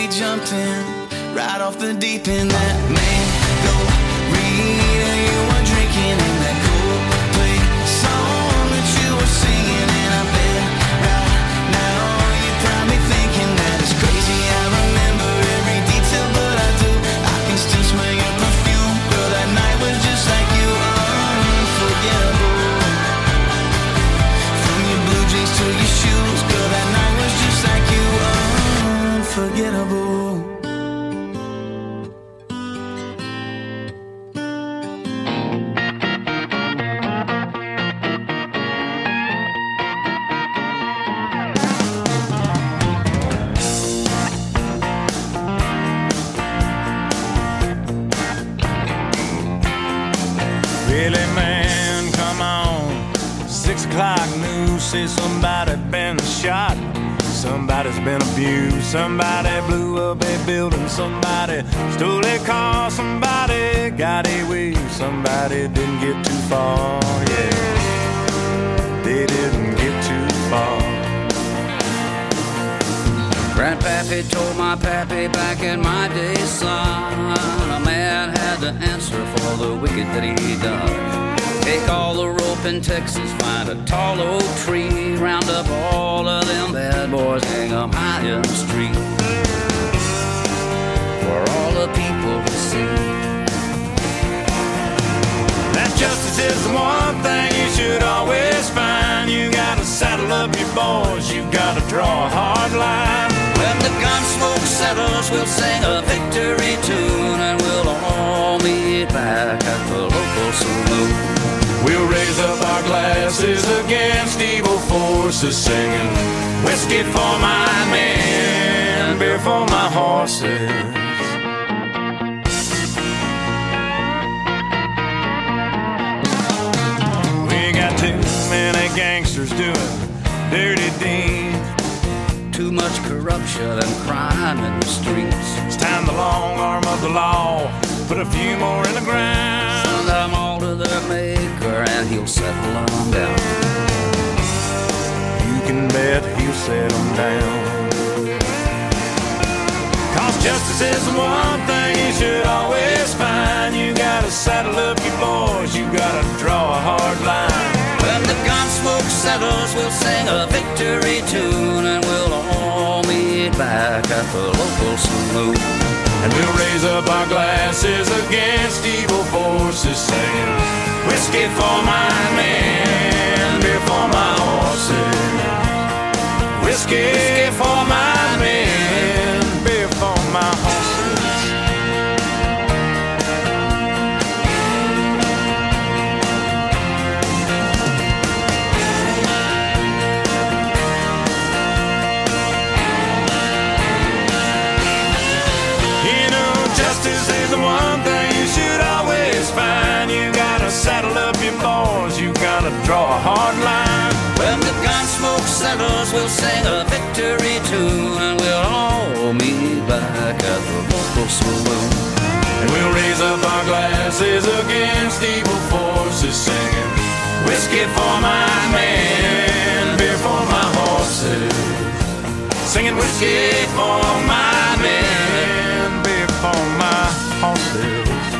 we jumped in, right off the deep end. That mango reader you were drinking, and that Coldplay song that you were singing. And I bet right now you're probably thinking that it's crazy. I remember every detail, but I do. I can still smell your perfume. Girl, that night was just like you, unforgettable. From your blue jeans to your shoes, girl, that night was just like you, unforgettable. Really, man, come on. 6 o'clock news says somebody been shot. Somebody's been abused. Somebody blew up a building. Somebody stole a car. Somebody got away. Somebody didn't get too far. Yeah, they didn't get too far. Grandpappy told my pappy back in my day, son, a man had to answer for the wicked that he done. Take all the rope in Texas, find a tall oak tree, round up all of them bad boys, hang them high in the street, for all the people to see. That justice is the one thing you should always find. You gotta saddle up your boys, you gotta draw a hard line. When the gun smoke settles, we'll sing a victory tune, and we'll all meet back at the local saloon. We'll raise up our glasses against evil forces, singing whiskey for my men, beer for my horses. We got too many gangsters doing dirty deeds. Too much corruption and crime in the streets. It's time the long arm of the law put a few more in the ground. Send them all to their maker and he'll settle them down. You can bet he'll settle down. 'Cause justice is the one thing you should always find. You gotta saddle up your boys, you gotta draw a hard line. When the gun smoke settles, we'll sing a victory tune, and we'll all meet back at the local saloon. And we'll raise up our glasses against evil forces, singing whiskey for my men, beer for my horses. Whiskey for my men, beer for my horses. Justice is the one thing you should always find. You gotta saddle up your boys, you gotta draw a hard line. When the gun smoke settles, we'll sing a victory tune, and we'll all meet back at the local saloon. And we'll raise up our glasses against evil forces, singing whiskey for my men, beer for my horses. Singing whiskey for my men, beer for my horses.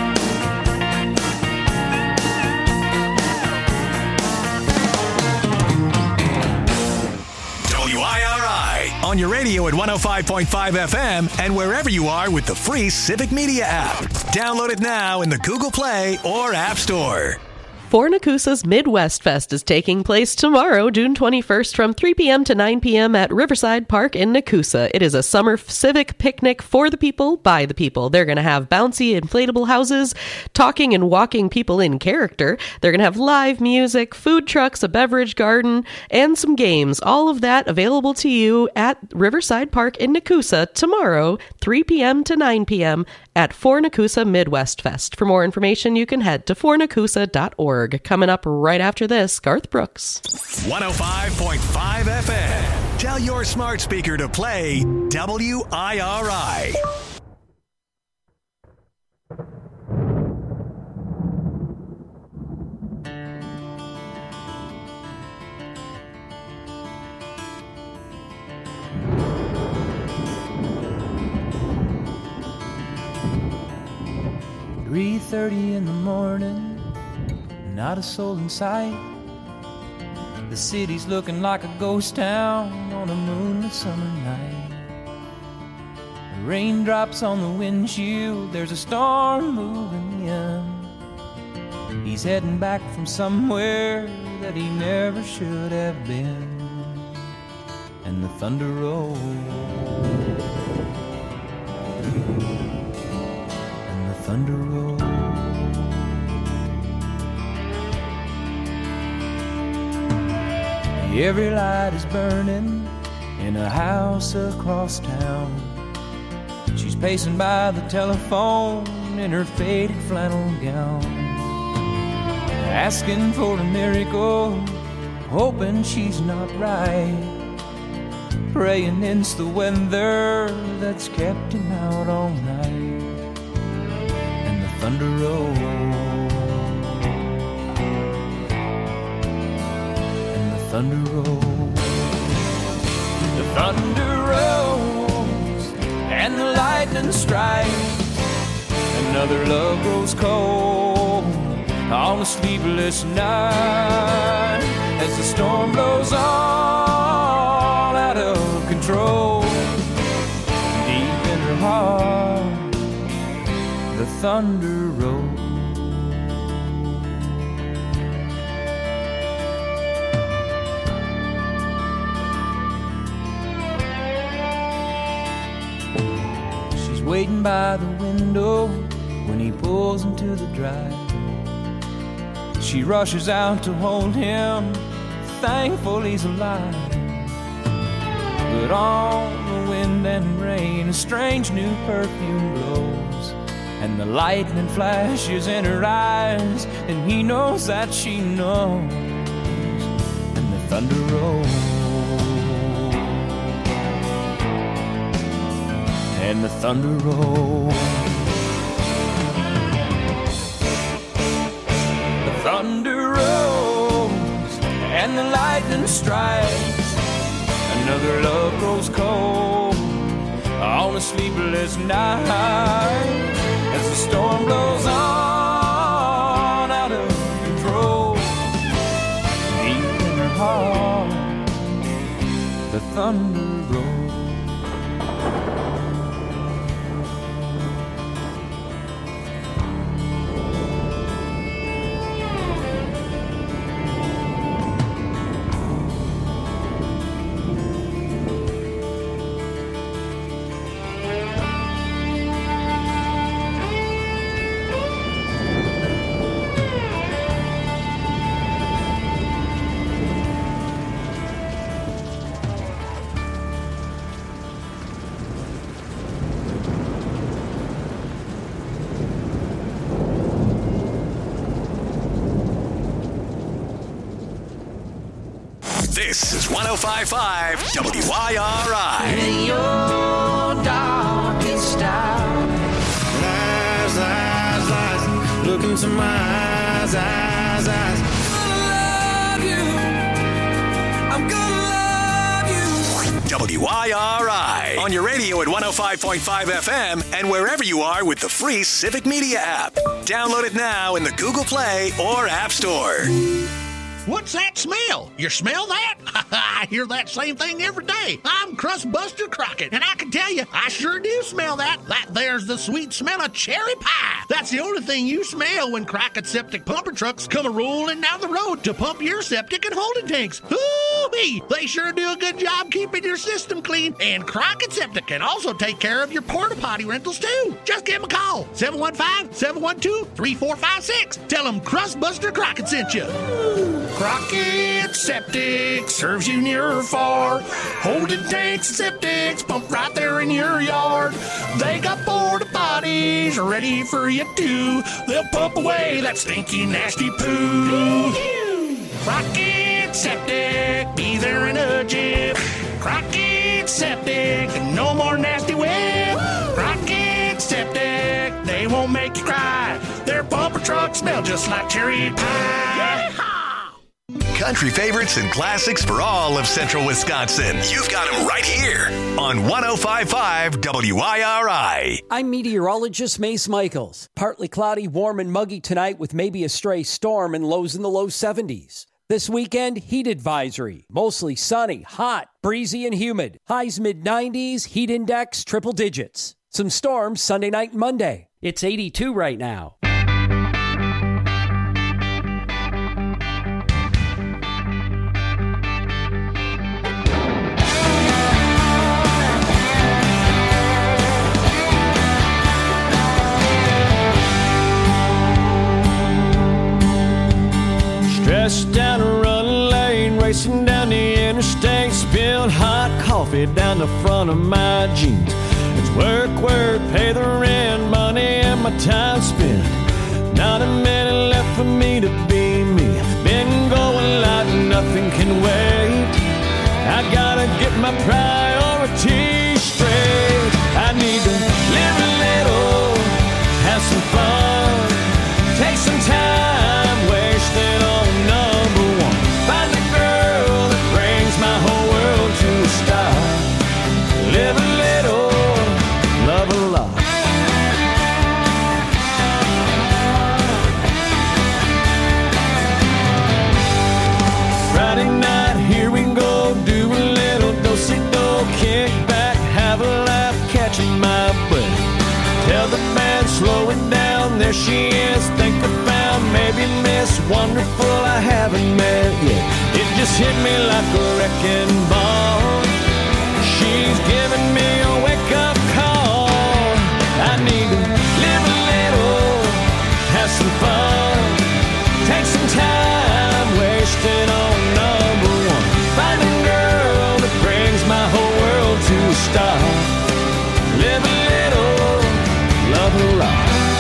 WIRI on your radio at 105.5 FM and wherever you are with the free Civic Media app. Download it now in the Google Play or App Store. Fornacusa's Midwest Fest is taking place tomorrow, June 21st, from 3 p.m. to 9 p.m. at Riverside Park in Nakusa. It is a summer civic picnic for the people, by the people. They're going to have bouncy inflatable houses, talking and walking people in character. They're going to have live music, food trucks, a beverage garden, and some games. All of that available to you at Riverside Park in Nakusa tomorrow, 3 p.m. to 9 p.m. at Fornacusa Midwest Fest. For more information, you can head to fornacusa.org. Coming up right after this, Garth Brooks. 105.5 FM. Tell your smart speaker to play WIRI. 3:30 in the morning, not a soul in sight. The city's looking like a ghost town on a moonlit summer night. The raindrops on the windshield, there's a storm moving in. He's heading back from somewhere that he never should have been. And the thunder rolls, and the thunder rolls. Every light is burning in a house across town. She's pacing by the telephone in her faded flannel gown, asking for a miracle, hoping she's not right, praying it's the weather that's kept him out all night. And the thunder rolls, and the thunder rolls. The thunder rolls, and the lightning strikes. Another love grows cold on a sleepless night, as the storm blows all out of control. Deep in her heart, the thunder rolls. She's waiting by the window when he pulls into the drive. She rushes out to hold him, thankful he's alive. But on the wind and rain, a strange new perfume blows, and the lightning flashes in her eyes, and he knows that she knows. And the thunder rolls, and the thunder rolls. The thunder rolls, and the lightning strikes. Another love grows cold on a sleepless night, as the storm blows on out of control. Deep in her heart, the thunder rolls. This is 105.5 WYRI. In your darkest hour, Eyes, eyes, eyes, look into my eyes, eyes, eyes. I'm gonna love you. WYRI. On your radio at 105.5 FM and wherever you are with the free Civic Media app. Download it now in the Google Play or App Store. What's that smell? You smell that? I hear that same thing every day. I'm Crustbuster Crockett, and I can tell you, I sure do smell that. That there's the sweet smell of cherry pie. That's the only thing you smell when Crockett Septic pumper trucks come a-rolling down the road to pump your septic and holding tanks. Hoo-wee! They sure do a good job keeping your system clean, and Crockett Septic can also take care of your porta potty rentals too. Just give them a call, 715-712-3456. Tell them Crustbuster Crockett sent you. Crockett Septic serves you near or far. Holding tanks and septics pump right there in your yard. They got porta potties ready for you too. They'll pump away that stinky, nasty poo. Crockett Septic, be there in a jiff. Crockett Septic, no more nasty whip. Crockett Septic, they won't make you cry. Their pumper trucks smell just like cherry pie. Country favorites and classics for all of central Wisconsin. You've got them right here on 105.5 WIRI. I'm meteorologist Mace Michaels. Partly cloudy, warm and muggy tonight with maybe a stray storm and lows in the low 70s. This weekend, heat advisory. Mostly sunny, hot, breezy, and humid. Highs mid-90s, heat index triple digits. Some storms Sunday night and Monday. It's 82 right now. Stressed down a running lane, racing down the interstate, spilled hot coffee down the front of my jeans. It's work, work, pay the rent, money and my time spent. Not a minute left for me to be me. Been going like nothing can wait. I gotta get my priorities straight. I need to live a little, have some fun, take some time, wasted on number one. Find a girl that brings my whole world to a stop. Live a little, love a lot. Friday night, here we go, do a little do-si-do, kick back, have a laugh, catching my breath. Tell the band, slow it down, there she is, think about maybe Miss Wonderful I haven't met yet. It just hit me like a wrecking ball. She's giving me a wake-up call. I need to live a little, have some fun, take some time, wasted on number one. Find a girl that brings my whole world to a stop. Live a little, love a lot.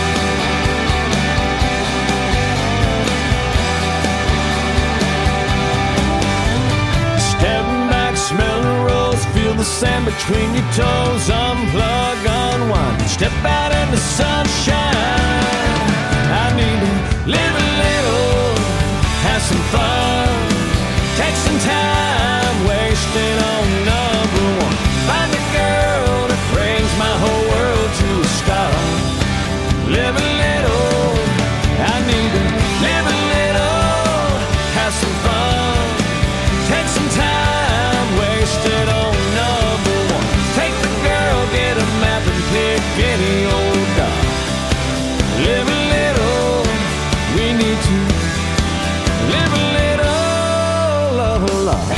Step back, smell the rose, feel the sand between your toes. Unplug, unwind, step out in the sunshine. I need to live a little, have some fun, take some time, wasted on number one. Find a girl that brings my whole world to a stop. Live a little, I need to live a little, have some fun, take some time, wasted on number one. Take the girl, get a map and pick any old dog. Live a little, we need to live a little, love a lot.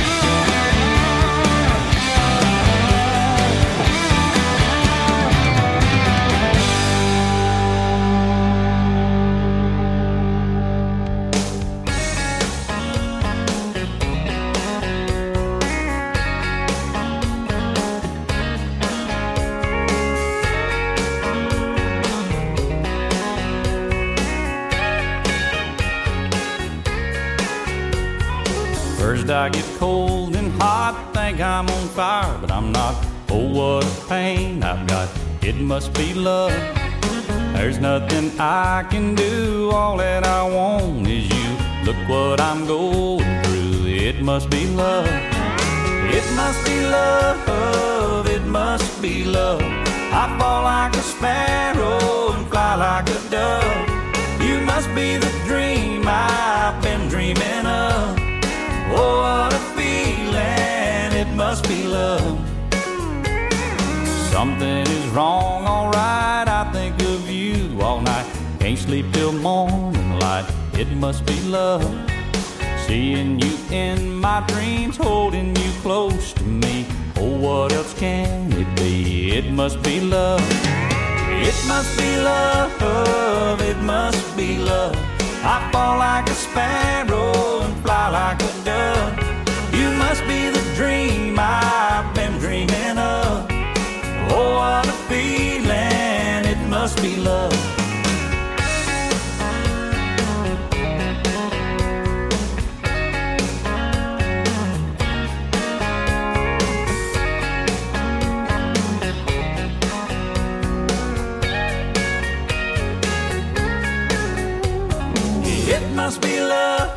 First I get cold and hot, think I'm on fire, but I'm not. Oh, what a pain I've got, it must be love. There's nothing I can do, all that I want is you. Look what I'm going through, it must be love. It must be love, it must be love. I fall like a sparrow and fly like a dove. You must be the dream I've been dreaming of. Oh, what a feeling, it must be love. Something is wrong, alright, I think of you all night. Can't sleep till morning light, it must be love. Seeing you in my dreams, holding you close to me. Oh, what else can it be? It must be love. It must be love, it must be love. I fall like a sparrow and fly like a dove. You must be the dream I've been dreaming of. Oh, what a feeling, it must be love. It must be love,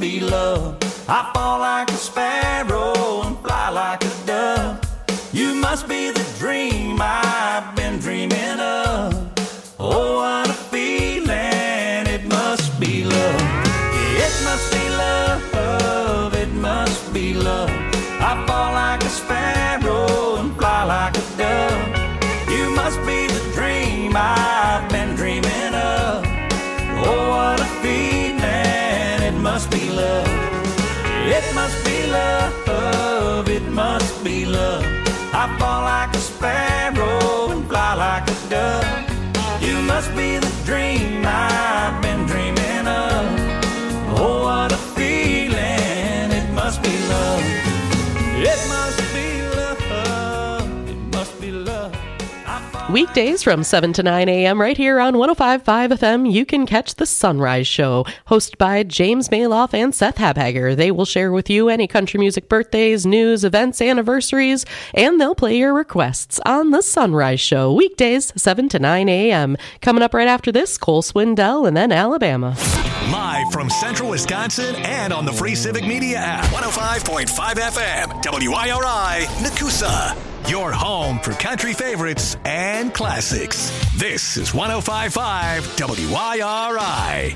be love. I fall like a sparrow and fly like a dove. You must be the dream I've been dreaming of. Oh, what a feeling, it must be love. It must be love, it must be love. I fall like a sparrow and fly like a dove. You must be the dream I've been dreaming of. Oh, what a feeling, it must be love. It must be love, it must be love. I fall like a sparrow and fly like a dove. You must be the dream I've been dreaming of. Oh, what a feeling, it must be love. It must be love, it must be love. Weekdays from 7 to 9 a.m. right here on 105.5 FM, you can catch The Sunrise Show, hosted by James Maloff and Seth Habhager. They will share with you any country music birthdays, news, events, anniversaries, and they'll play your requests on The Sunrise Show, weekdays 7 to 9 a.m. Coming up right after this, Cole Swindell and then Alabama. Live from Central Wisconsin and on the free Civic Media app. 105.5 FM, WIRI, Nakusa. Your home for country favorites and classics. This is 105.5 WIRI.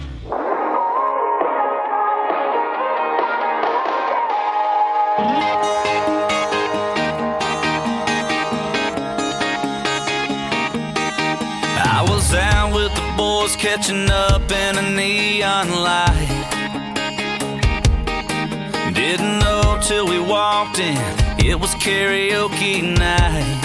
I was out with the boys catching up in a neon light. Didn't know till we walked in, it was karaoke night.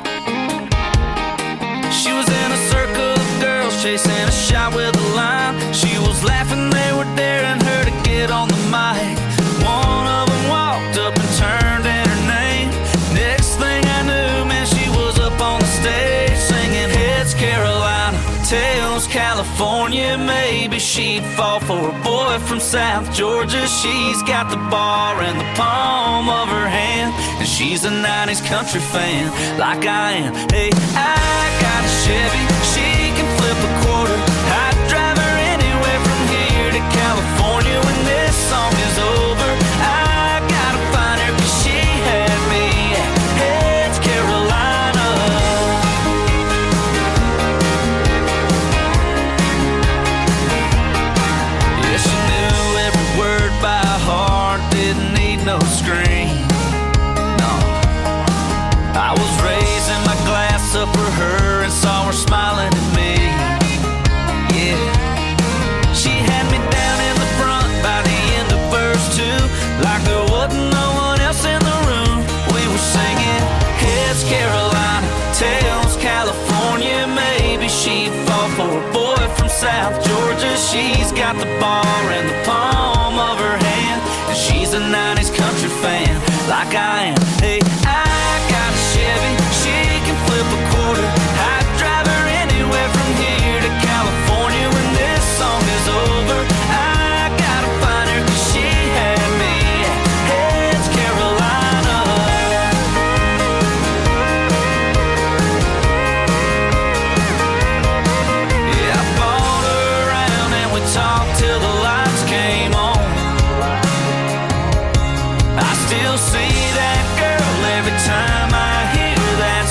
She was in a circle of girls chasing a shot with a line. She was laughing, they were daring her to get on the mic. One of them walked up and turned in her name. Next thing I knew, man, she was up on the stage singing Heads Carolina, Tails California. Maybe she'd fall for a boy from South Georgia. She's got the bar in the palm of her hand, and she's a 90s country fan like I am. Hey, I got a Chevy, she can flip a quarter. I'd drive her anywhere from here to California. When this song is over, I gotta find her, 'cause she had me at Heads Carolina. Yeah, she knew every word by heart, didn't need no screen. No, I was raising my glass up for her and saw her smiling at me. Yeah, she had me down in the front by the end of verse 2, like there wasn't no one else in the room. We were singing Heads Carolina, Tails California. Maybe she'd fall for a boy from South Georgia. She's got the bar in the palm of her hand, and she's a 90s country fan like I am. Hey, I got a Chevy, she can flip a quarter. I'd drive her anywhere from here to California. When this song is over, I gotta find her, 'cause she had me at Heads Carolina. Yeah, I bought her around and we talked till the lights came on. I still see that girl every time I hear that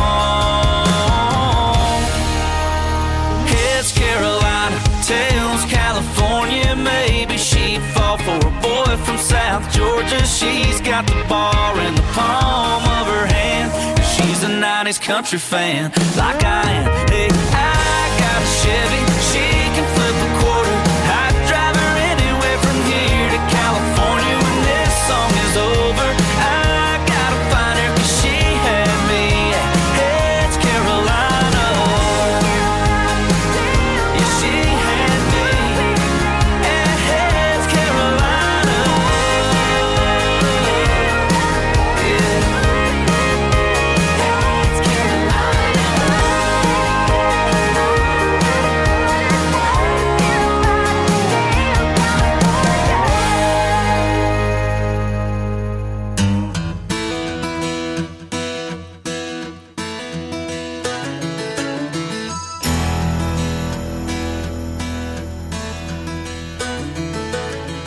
song. Heads Carolina, Tails California. Maybe she'd fall for a boy from South Georgia. She's got the bar in the palm of her hand, and she's a 90s country fan like I am. Hey, I got a Chevy, she can flip a quarter. I'd drive her anywhere from here to California. When this song is over, I gotta find her, 'cause she had me at Heads Carolina. Yeah, she had me at Heads Carolina. Yeah. Heads Carolina.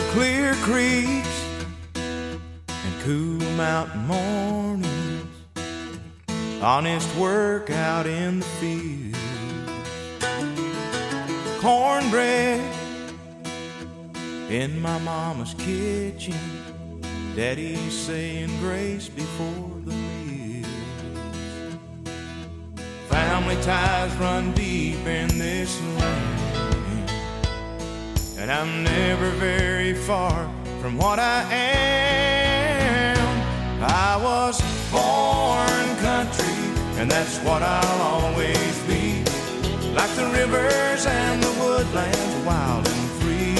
clear creeks and cool mountain mornings, honest work out in the field, cornbread in my mama's kitchen, daddy saying grace before the meal. Family ties run deep in this land, and I'm never very far from what I am. I was born country, and that's what I'll always be. Like the rivers and the woodlands, wild and free.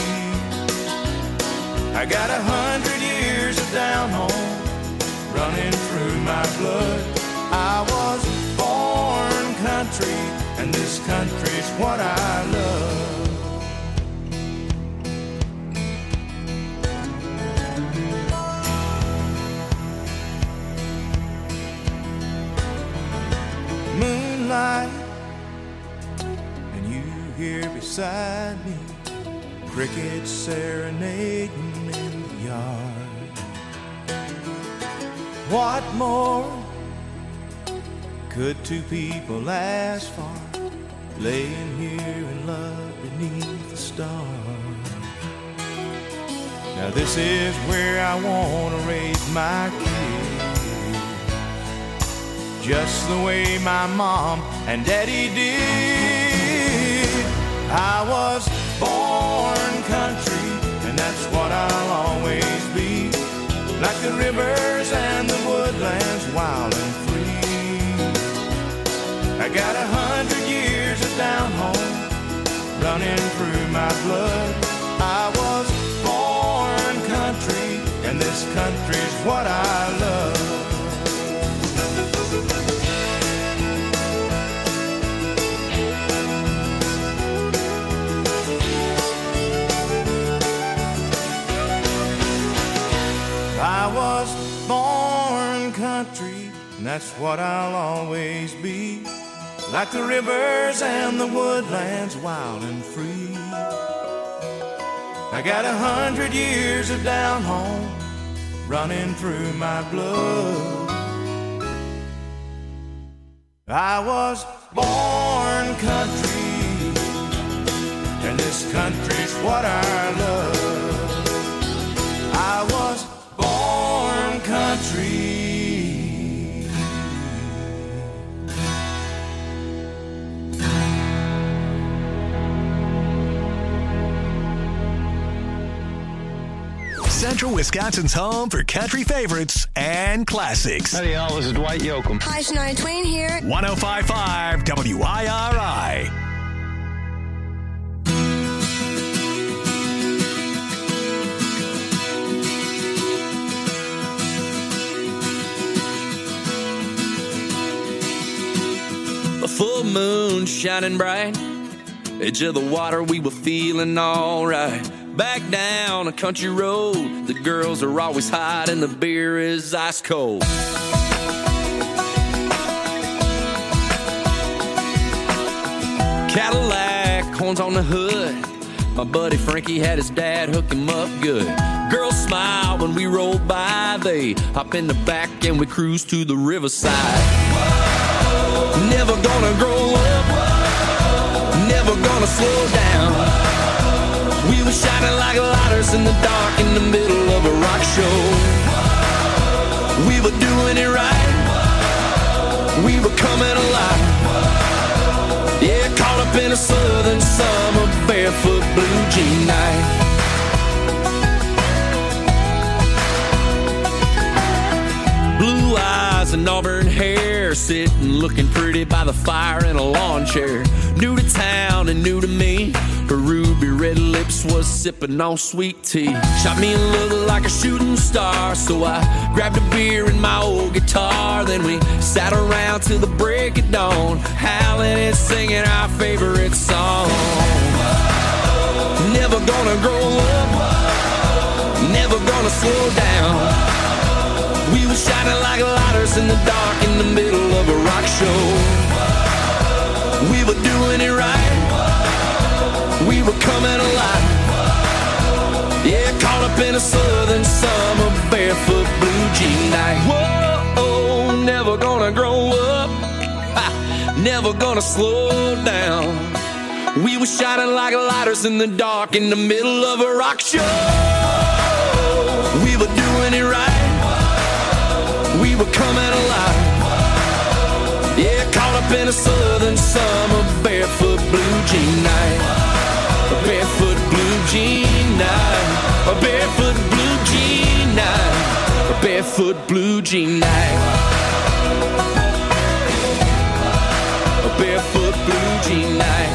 I got 100 years of down home running through my blood. I was born country, and this country's what I love. Moonlight, and you here beside me, crickets serenading in the yard. What more could two people ask for, laying here in love beneath the stars? Now this is where I want to raise my kids, just the way my mom and daddy did. I was born country, and that's what I'll always be. Like the rivers and the woodlands, wild and free. I got 100 years of down home running through my blood. I was born country, and this country's what I love. I was born country, and that's what I'll always be. Like the rivers and the woodlands, wild and free. I got 100 years of down home running through my blood. I was born country, and this country's what I love. I was born country. Central Wisconsin's home for country favorites and classics. Howdy, y'all. This is Dwight Yoakam. Hi, Shania Twain here. 105.5 WIRI. A full moon shining bright, edge of the water, we were feeling alright. Back down a country road, the girls are always hot and the beer is ice cold. Cadillac, horns on the hood, my buddy Frankie had his dad hook him up good. Girls smile when we roll by, they hop in the back and we cruise to the riverside. Never gonna grow up, never gonna slow down. We were shining like lighters in the dark in the middle of a rock show. We were doing it right, we were coming alive. Yeah, caught up in a southern summer, barefoot blue jean night. Blue eyes and auburn hair, sitting looking pretty by the fire in a lawn chair. New to town and new to me, her ruby red lips was sipping on sweet tea. Shot me a look like a shooting star, so I grabbed a beer and my old guitar. Then we sat around till the break of dawn, howling and singing our favorite song. Never gonna grow up, never gonna slow down. We were shining like lighters in the dark in the middle of a rock show. We were doing it right, we were coming alive. Yeah, caught in a southern summer, barefoot blue jean night. Whoa, never gonna grow up, never gonna slow down. We were shining like lighters in the dark in the middle of a rock show. We were doing it right, we were coming alive. Yeah, caught up in a southern summer, barefoot blue jean night. A barefoot blue jean night. A barefoot blue jean night. A barefoot blue jean night. A barefoot blue jean night.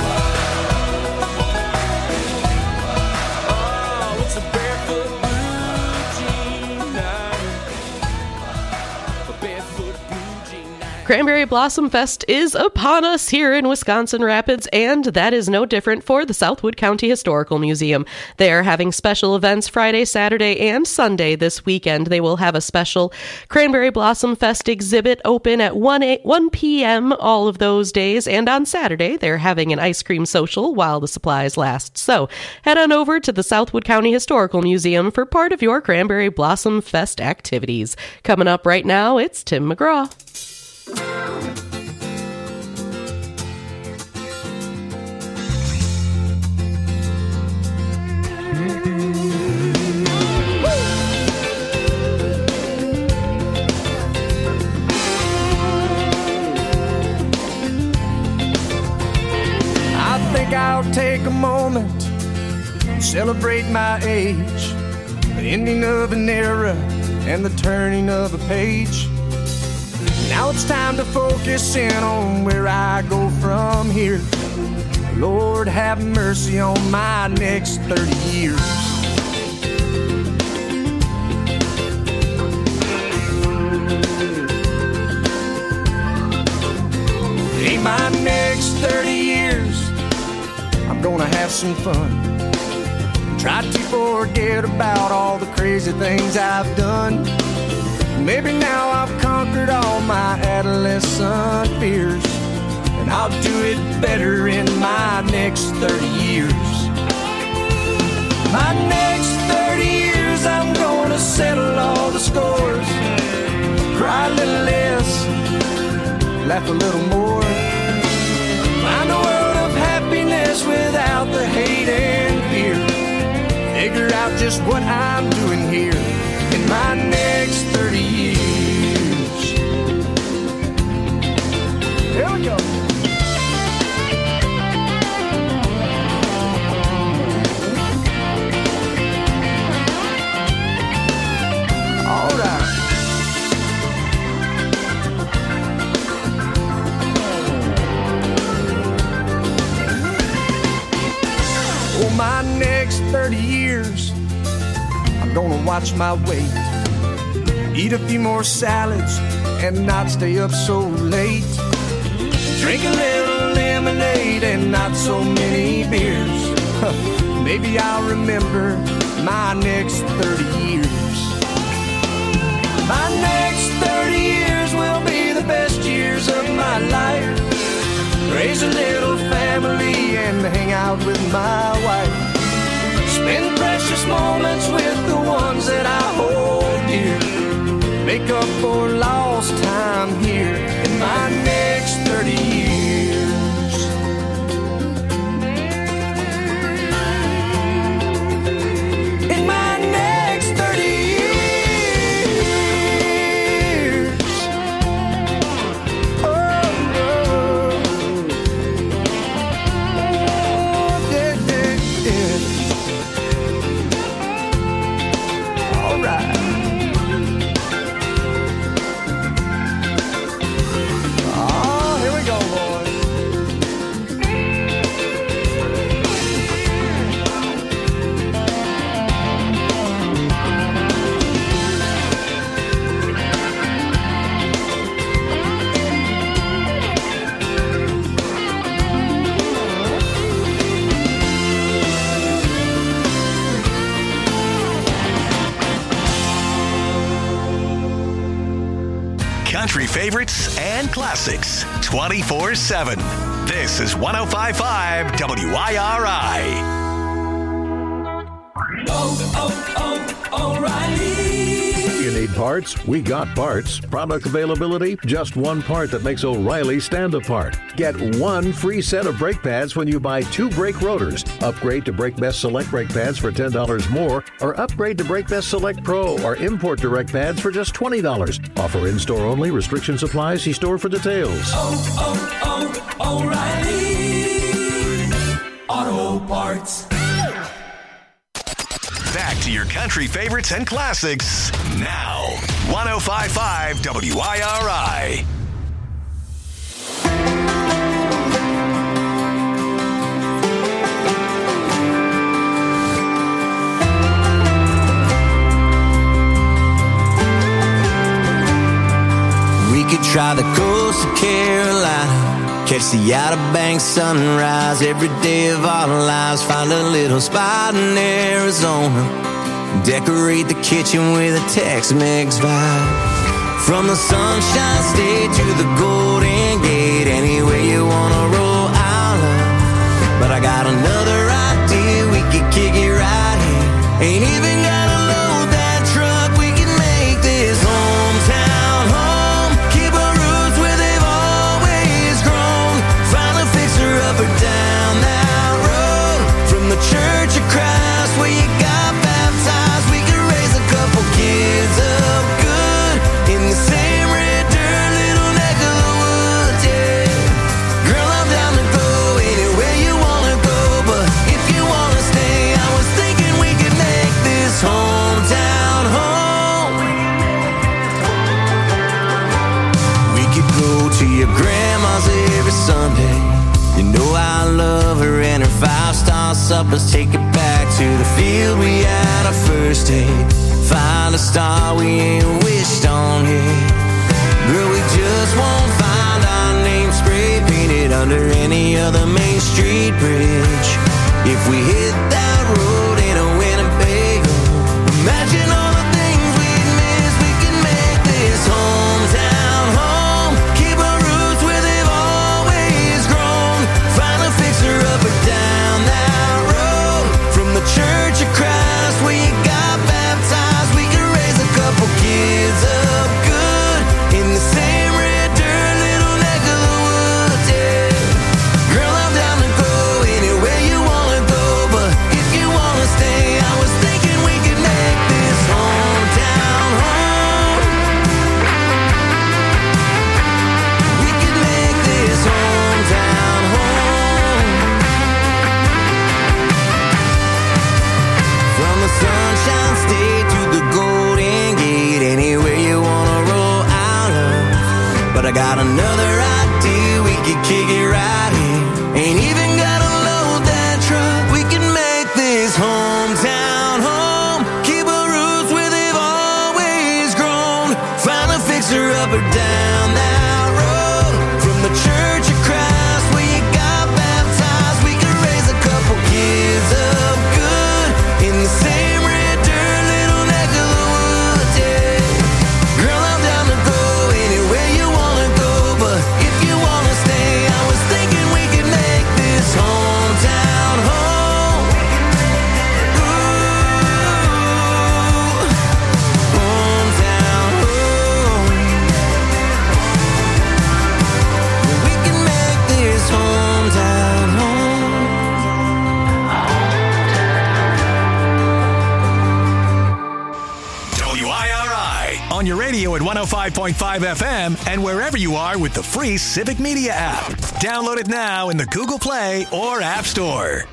Oh, it's a barefoot blue jean night. A barefoot blue jean night. Cranberry Blossom Fest is upon us here in Wisconsin Rapids, and that is no different for the Southwood County Historical Museum. They are having special events Friday, Saturday, and Sunday this weekend. They will have a special Cranberry Blossom Fest exhibit open at 1 p.m. all of those days, and on Saturday they're having an ice cream social while the supplies last. So head on over to the Southwood County Historical Museum for part of your Cranberry Blossom Fest activities. Coming up right now, it's Tim McGraw. I think I'll take a moment, celebrate my age, the ending of an era and the turning of a page. Now it's time to focus in on where I go from here. Lord, have mercy on my next 30 years. In my next 30 years, I'm gonna have some fun. Try to forget about all the crazy things I've done. Maybe now I've conquered all my adolescent fears, and I'll do it better in my next 30 years. My next 30 years, I'm gonna settle all the scores, cry a little less, laugh a little more, find a world of happiness without the hate and fear, figure out just what I'm doing here in my next 30 years. Here we go. All right. Oh, my next 30 years, I'm gonna watch my weight, eat a few more salads and not stay up so late, drink a little lemonade and not so many beers. Maybe I'll remember my next 30 years. My next 30 years will be the best years of my life. Raise a little family and hang out with my wife. Spend precious moments with the ones that I hold dear. Make up for lost time here in my next 30 years. In my next 30 years. Oh, oh. Yeah, yeah, yeah. All right. Oh, here we go, boys. Country favorites and classics 24/7. This is 105.5 WIRI. O'Reilly. You need parts? We got parts. Product availability? Just one part that makes O'Reilly stand apart. Get one free set of brake pads when you buy 2 brake rotors. Upgrade to Brake Best Select brake pads for $10 more, or upgrade to Brake Best Select Pro or Import Direct pads for just $20. Offer in-store only. Restrictions apply. See store for details. O'Reilly Auto Parts. Back to your country favorites and classics now. 105.5 WIRI. We could try the coast of Carolina, catch the Outer Banks sunrise every day of our lives. Find a little spot in Arizona, decorate the kitchen with a Tex-Mex vibe. From the Sunshine State to the Golden Gate, anywhere you wanna roll, I'll love. But I got another idea, we could kick it right here. Ain't even gotta load that truck, we can make this hometown home. Keep our roots where they've always grown. Find a fixer up or down that road. From the Church of Christ where you got baptized, we could raise a couple kids up good in the same red dirt little neck of the woods, yeah. Girl, I'm down to go anywhere you wanna go, but if you wanna stay, I was thinking we could make this hometown home. We could go to your grandma's every Sunday. You know I love her and her 5-star suppers. Take it back to the field we had our first date. Find a star we ain't wished on yet. Girl, we just won't find our name spray painted under any other Main Street bridge. If we hit that road in a Winnebago, imagine all the things we'd miss. We can make this hometown home. Keep our roots where they've always grown. Find a fixer up or down that road. From the Church of Christ where you got baptized, we can raise a couple kids up good in the same red dirt little neck of the woods, yeah. Girl, I'm down to go anywhere you wanna go, but if you wanna stay, I was thinking we could make this hometown home. We could make this hometown home. From the Sunshine State to the Golden Gate, anywhere you wanna roll out of. But I got another idea, we could kick it right here. Ain't even gotta load that truck, we can make this hometown home. Keep our roots where they've always grown. Find a fixer up or down that road. From the Church of Christ where you got baptized, we can raise a couple kids up good in the same red dirt little neck of the woods, yeah. Girl, I'm down to go anywhere you wanna go, but if you wanna stay, I was thinking we could make this hometown home. Ooh, hometown home. We can make this hometown home. WIRI on your radio at 105.5 FM and wherever you are with the free Civic Media app. Download it now in the Google Play or App Store.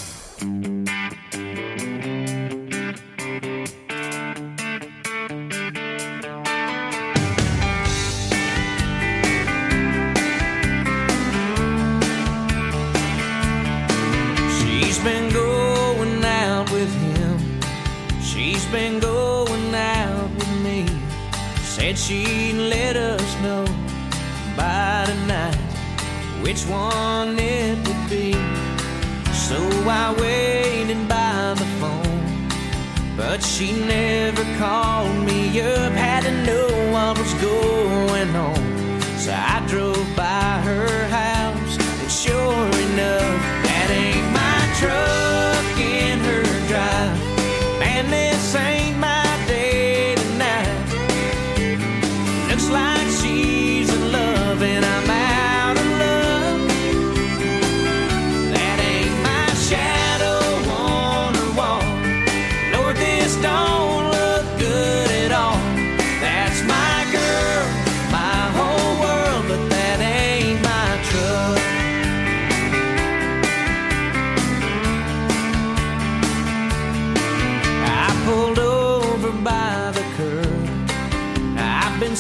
She's been going out with him. She's been going out with me. Said she'd let us know by tonight which one it would be. So I waited by the phone, but she never called me up. Had to know what was going on, so I drove by her house, and sure enough, that ain't my truck in her drive.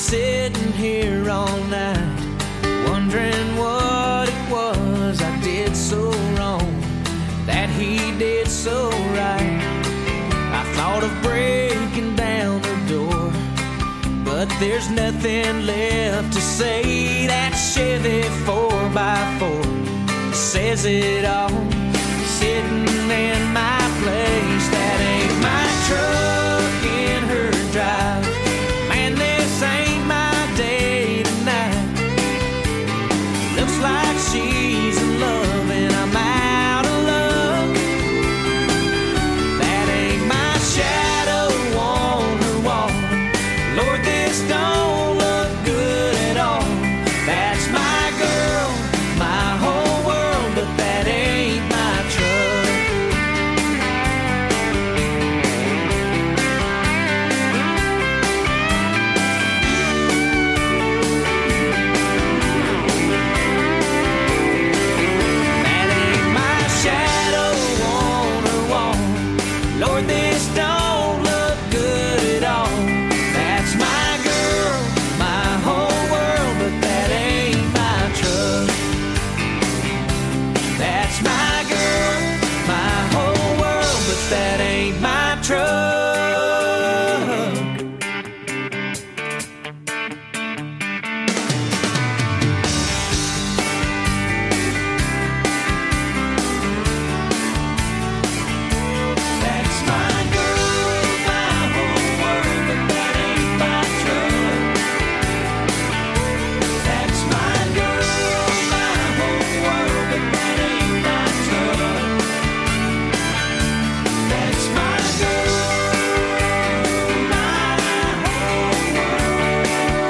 sitting here all night, wondering what it was I did so wrong, that he did so right. I thought of breaking down the door, but there's nothing left to say. That Chevy 4x4 says it all, sitting in my place. That ain't my truck in her drive. Man, this ain't my day tonight. Looks like she's in love and I'm out of luck. That ain't my shadow on her wall. Lord, this don't look good at all. That's my girl, my whole world, but that ain't my truck. That ain't my shadow on her wall. Lord, this don't look good at all. That's my girl, my whole world, but that ain't my truck. That's my girl, my whole world, but that ain't my truck. That's my girl, my whole world, but that ain't my truck. That's my girl, my whole world, but that ain't my truck. That's my girl, my whole world.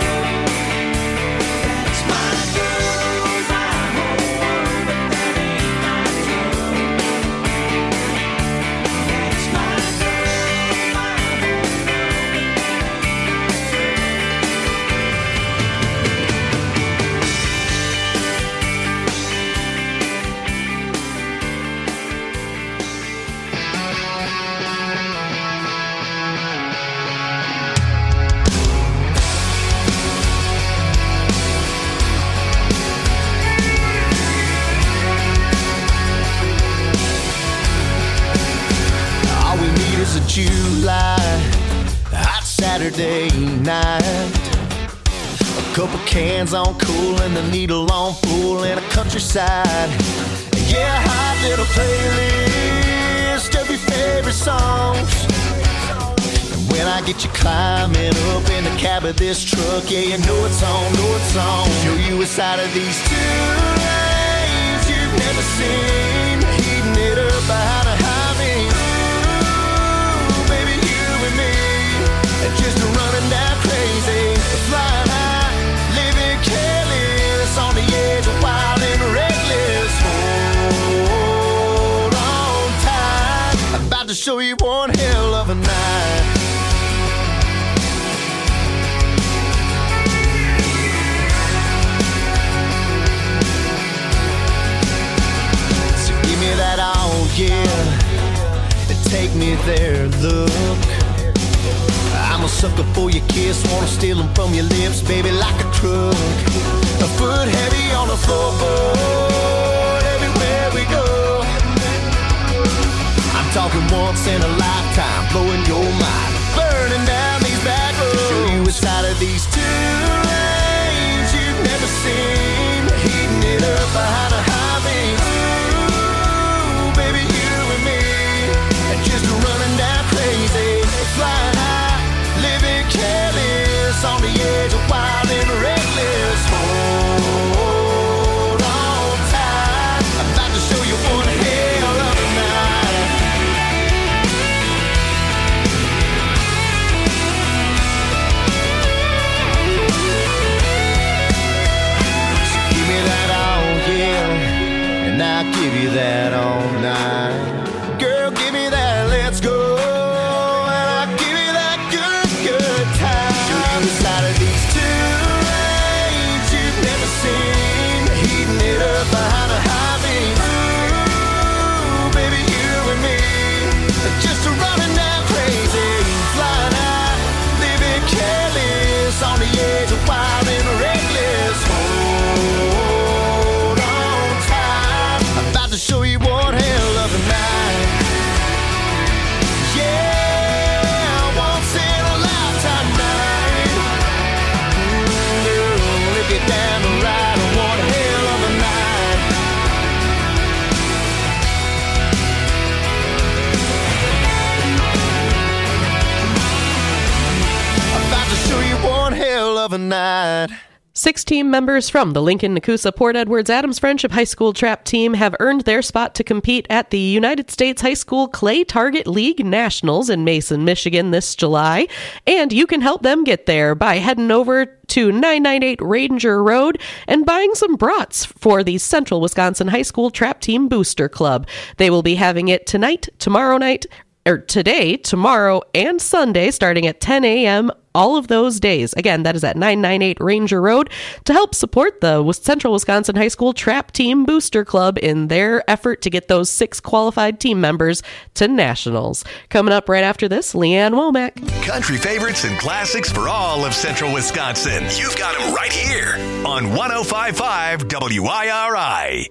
That's my girl, my whole world, but that ain't my truck. That's my girl, my whole All we need is a July hot Saturday night, a couple cans on cool and the needle on full and a countryside. Yeah, a hot little playlist of your favorite songs. And when I get you climbing up in the cab of this truck, yeah, you know it's on, know it's on. Show you a side of these two lanes you've never seen, heating it up behind a highway. Ooh, baby, you and me, just running down crazy, flying high, living careless, on the edge of wild and reckless. Hold on tight, I'm about to show you one hell of a night. So give me that all, yeah, and take me there, look. I'm a sucker for your kiss, wanna steal them from your lips, baby, like a truck. A foot heavy on the floorboard, everywhere we go. I'm talking once in a lifetime, blowing your mind, burning down these back roads. Show you a side of these two lanes you've never seen, heating it up behind a highway. Ooh, baby, you and me, just running down crazy, flying high, living careless, on the edge of wild and reckless. Hold on tight, I'm about to show you one hell of a night. of a night. 6 team members from the Lincoln, Nakusa, Port Edwards, Adams Friendship High School Trap Team have earned their spot to compete at the United States High School Clay Target League Nationals in Mason, Michigan this July. And you can help them get there by heading over to 998 Ranger Road and buying some brats for the Central Wisconsin High School Trap Team Booster Club. They will be having it tonight, today, tomorrow, and Sunday starting at 10 a.m. all of those days. Again, that is at 998 Ranger Road to help support the Central Wisconsin High School Trap Team Booster Club in their effort to get those 6 qualified team members to nationals. Coming up right after this, Leanne Womack. Country favorites and classics for all of Central Wisconsin. You've got them right here on 105.5 WIRI.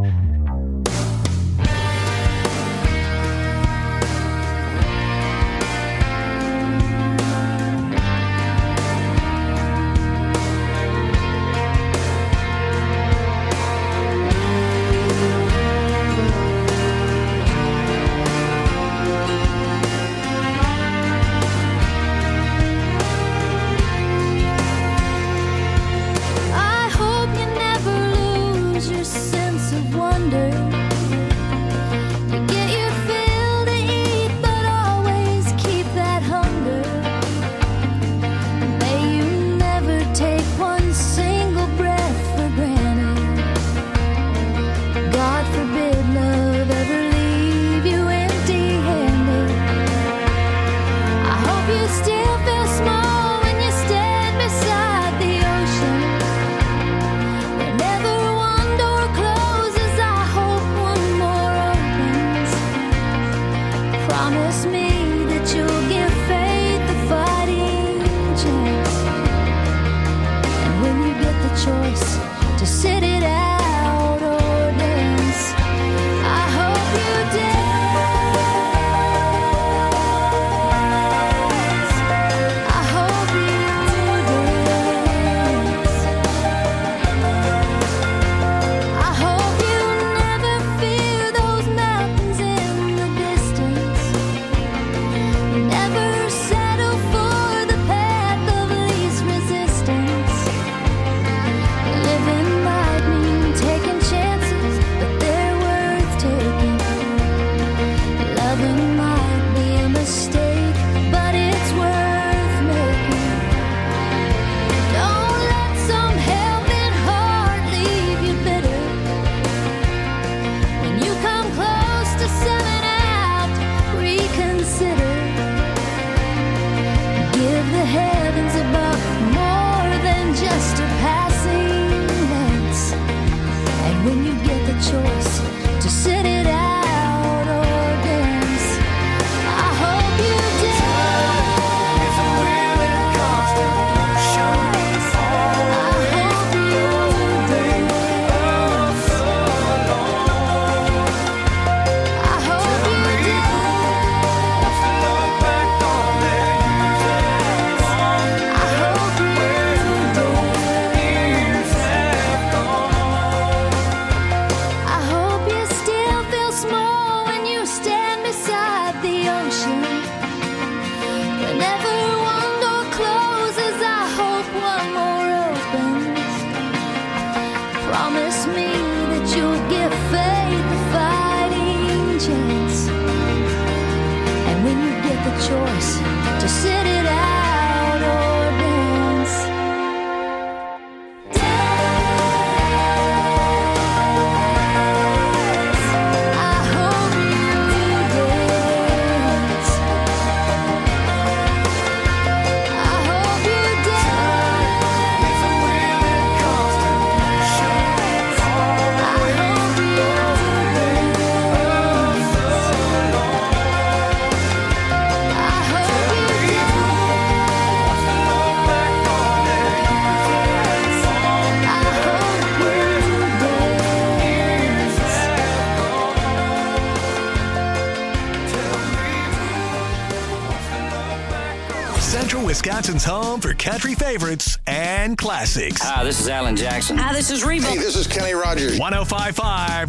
Wisconsin's home for country favorites and classics. Hi, this is Alan Jackson. Hi, this is Reba. Hey, this is Kenny Rogers. 105.5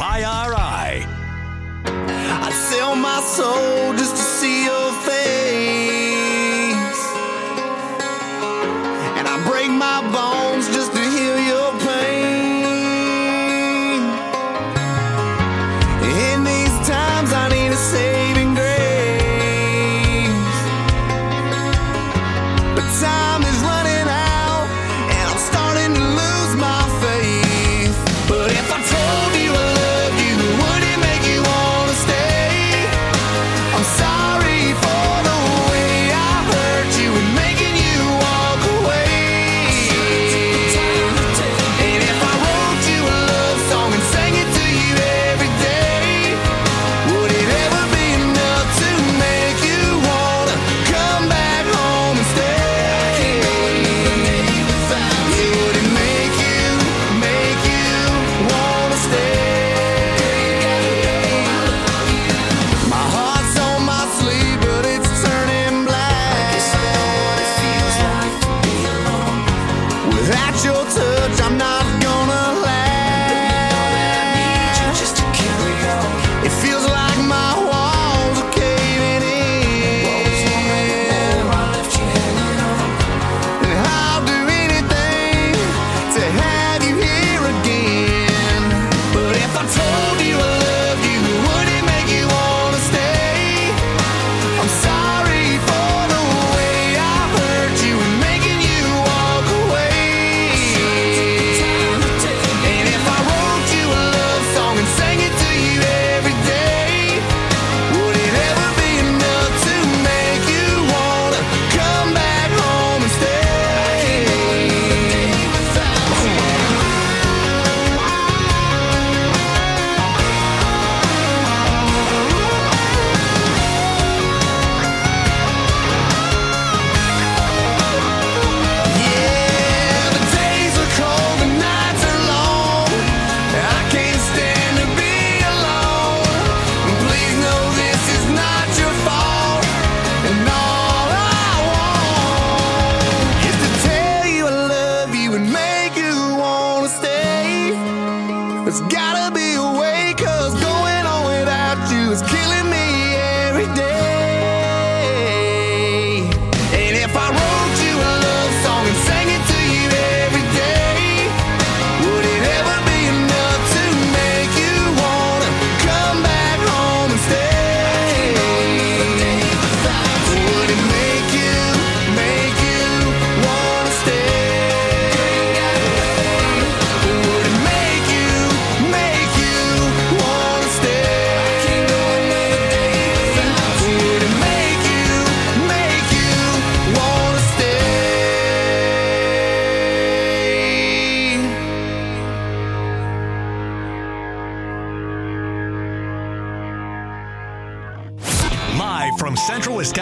WIRI. I'd sell my soul just to see your face, and I break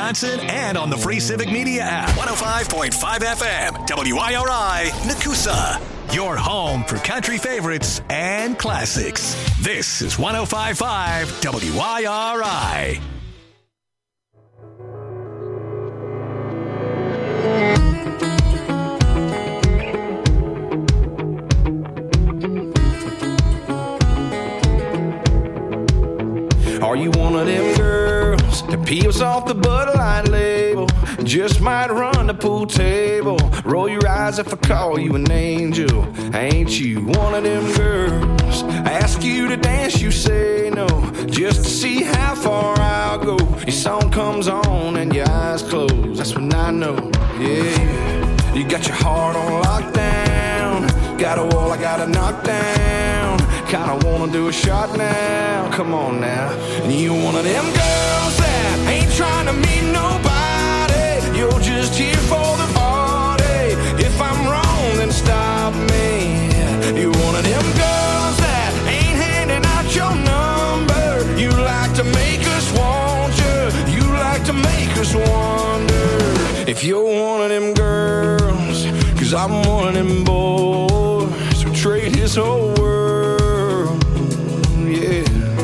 Wisconsin, and on the Free Civic Media app. 105.5 FM, WIRI, Nakusa. Your home for country favorites and classics. This is 105.5 WIRI. Are you one of them girls that peels off the Bud Light label? Just might run the pool table. Roll your eyes if I call you an angel. Ain't you one of them girls? Ask you to dance, you say no. Just to see how far I'll go. Your song comes on and your eyes close. That's when I know, yeah. You got your heart on lockdown. Got a wall I gotta knock down. Kinda wanna do a shot now. Come on now. And you one of them girls that ain't trying to meet nobody. You're just here for the party. If I'm wrong, then stop me. You one of them girls that ain't handing out your number. You like to make us want you. You like to make us wonder if you're one of them girls. 'Cause I'm one of them boys who trade his whole world, yeah,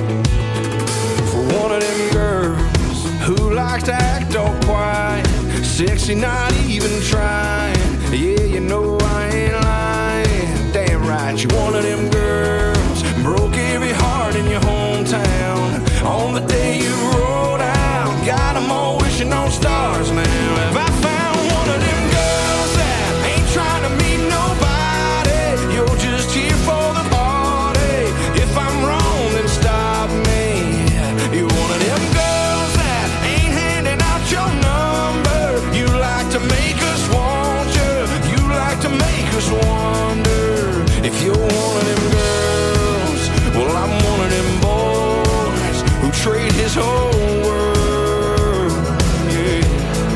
for one of them girls who likes to act all quiet, sexy, not even trying. Yeah, you know I ain't lying. Damn right, you one of them girls broke every heart in your hometown. On the day you rolled out, got them all wishing on stars now. Have I found one of them girls that ain't trying to meet nobody? You're just here for the party. If I'm wrong, then stop me. You're one of them girls that ain't handing out your number. You like to make us want you. You like to make us wonder if you're one of them girls. Well, I'm one of them boys who trade his whole world, yeah,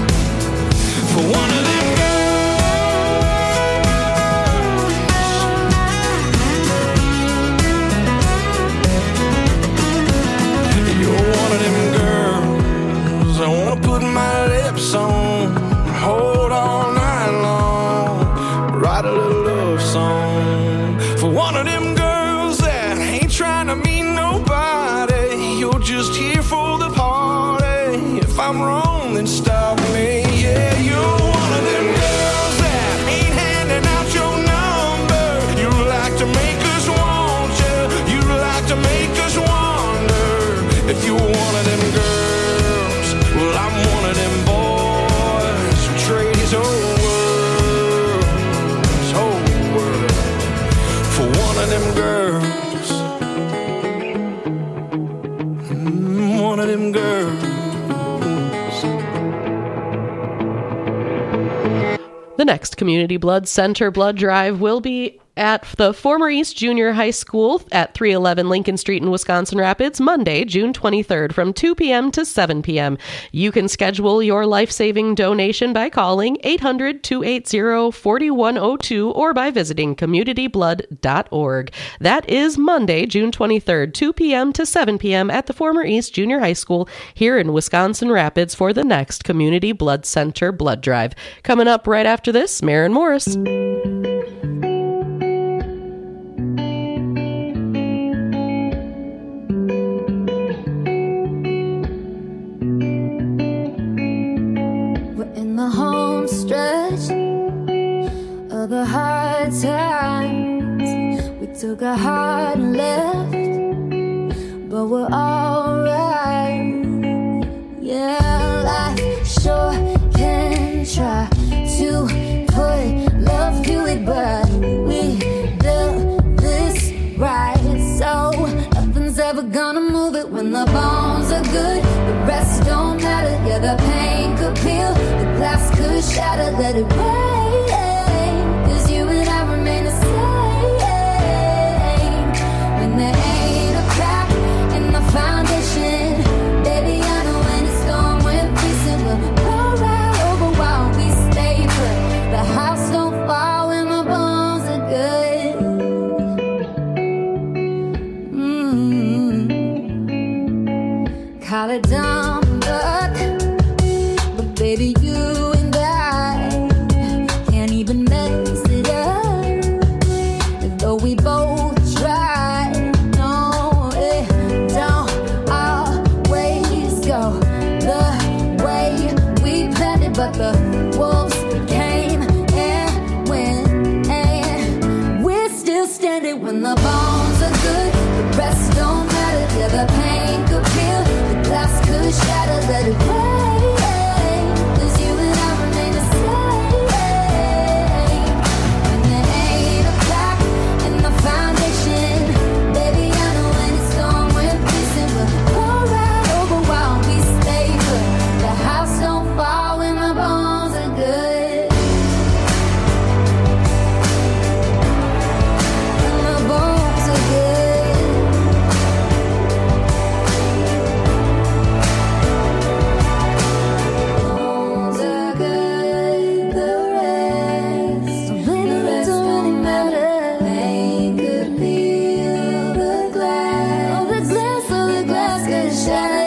for one of them I wanna put my lips on, hold all night long, write a little love song for one of them girls that ain't trying to meet nobody. You're just here for the party. If I'm wrong, then stop me. Yeah, you're one of them girls that ain't handing out your number. You like to make us want you. You like to make us wonder if you're one of them girls. Well, I'm one of them boys who trade his whole world for one of them girls. One of them girls. The next Community Blood Center blood drive will be at the former East Junior High School at 311 Lincoln Street in Wisconsin Rapids, Monday, June 23rd from 2 p.m. to 7 p.m. You can schedule your life-saving donation by calling 800-280-4102 or by visiting communityblood.org. That is Monday, June 23rd, 2 p.m. to 7 p.m. at the former East Junior High School here in Wisconsin Rapids for the next Community Blood Center blood drive. Coming up right after this, Maren Morris. The home stretch of the hard times. We took a hard left, but we're alright. Yeah, life sure can try to put love to it, but we built this right, so nothing's ever gonna move it. When the bones are good, the rest don't matter. Yeah, the pain could peel, the glass could shatter. Let it rain, 'cause you and I remain the same. When there ain't a crack in the foundation, baby, I know when the storm we're facing will roll right over while we stay put. The house don't fall when the bones are good. Call it dumb luck, but the wolves came and went, and we're still standing when the bones are good. The rest don't matter, yeah, the pain could peel, the glass could shatter, let it rain, 'cause you and I remain the same. And there ain't a crack in the foundation, baby, I know when it's gone, we're fixing, but pour right over while we stay put. The house don't fall when the bones are good. When the bones are good. Bones are good, the rest don't really matter. Pain could peel the glass, the glass could shatter.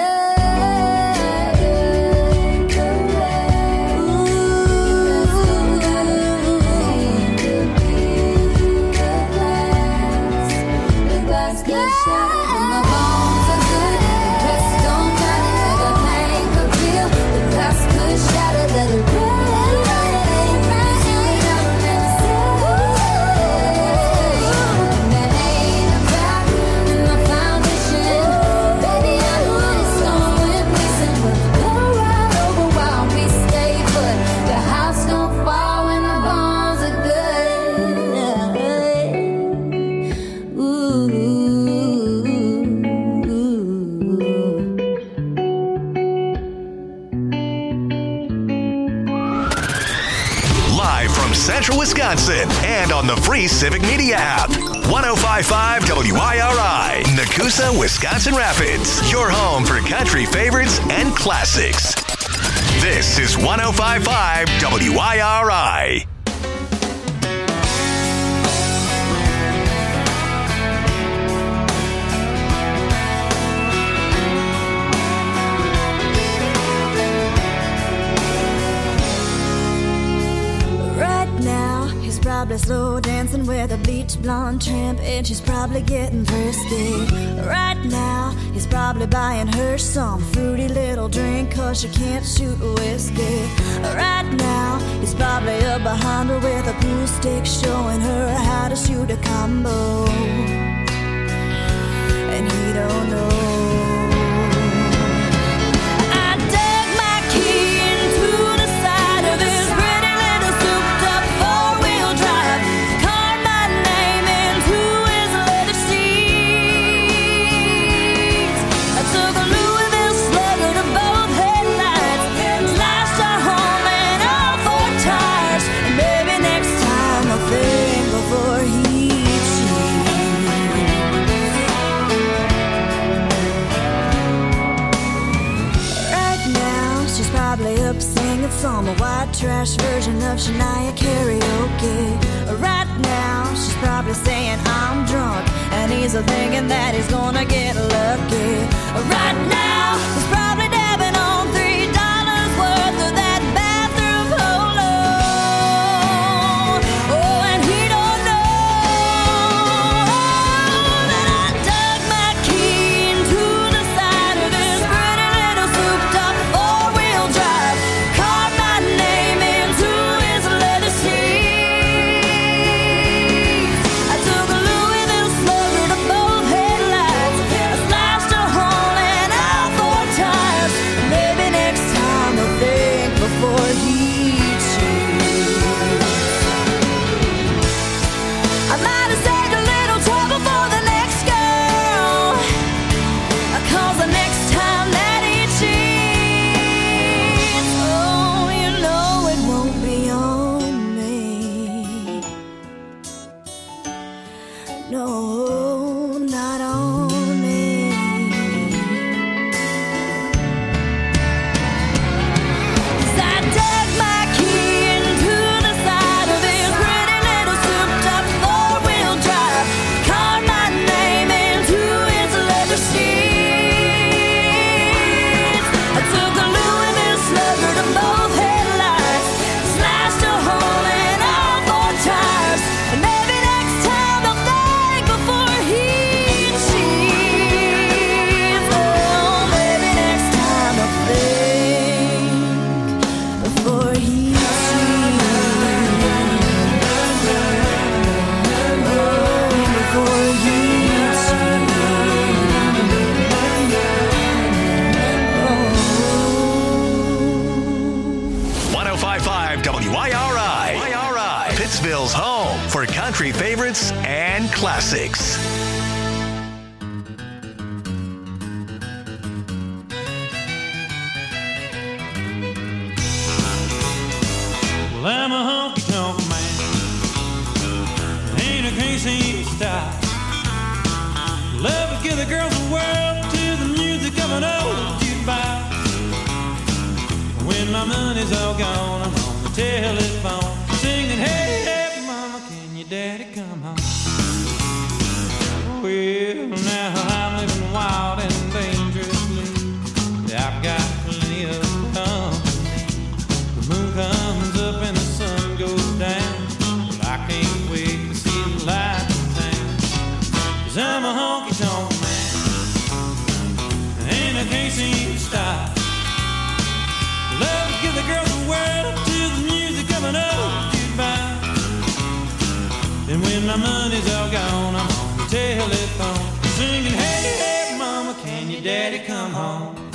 Live from Central Wisconsin and on the free Civic Media app. 105.5 WIRI, Nakusa, Wisconsin Rapids. Your home for country favorites and classics. This is 105.5 WIRI. Right now, he's probably slow dancing with a bleach blonde tramp, and she's probably getting thirsty. Right now, he's probably buying her some fruity little drink, 'cause she can't shoot whiskey. Right now, he's probably up behind her with a pool stick, showing her how to shoot a combo. And he don't know. I dug my key into the side of his pretty little souped-up four-wheel drive, carved my name into his leather seats. I took a Louisville Slugger to both headlights, slashed a home and all four tires. And maybe next time I'll think before he up singing some white trash version of Shania karaoke. Right now, she's probably saying I'm drunk, and he's thinking that he's gonna get lucky. Right now, he's probably dabbing on $3 worth of that bathroom polo. Oh, and he don't know that I dug my key into the side of his pretty little souped-up four-wheel drive, carved my name into his leather seats. I took a Louisville Slugger to both headlights, I slashed a hole in all four tires. 105.5 WIRI. Pittsville's home for country favorites and classics. Well, I'm a honky-tonk man. Ain't a crazy style. Love to give the girls the world to the music of an old jukebox. When my money's all gone, I'm on the telephone singing, hey, hey, mama, can your daddy come home? Well, now I'm living wild and dangerously. I've got plenty of company. The moon comes up and the sun goes down. But I can't wait to see the light in town. 'Cause I'm a honky-tonk man, and I can't seem to stop. Love to give the girls the world to the music of an old jukebox. And when my money's all gone, I'm on the telephone singing, hey, hey, mama, can your daddy come home?